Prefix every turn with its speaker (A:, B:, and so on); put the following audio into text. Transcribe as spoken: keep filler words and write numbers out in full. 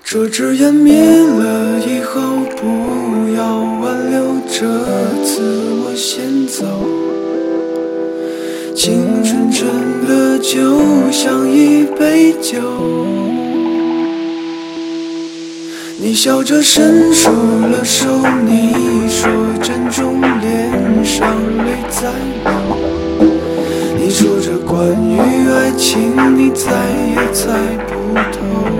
A: 这支烟灭了以后，不要挽留，这次我先走。青春真的就像一杯酒，你笑着伸出了手，你说珍重，脸上泪在流。你说着关于爱情，你再也猜不透。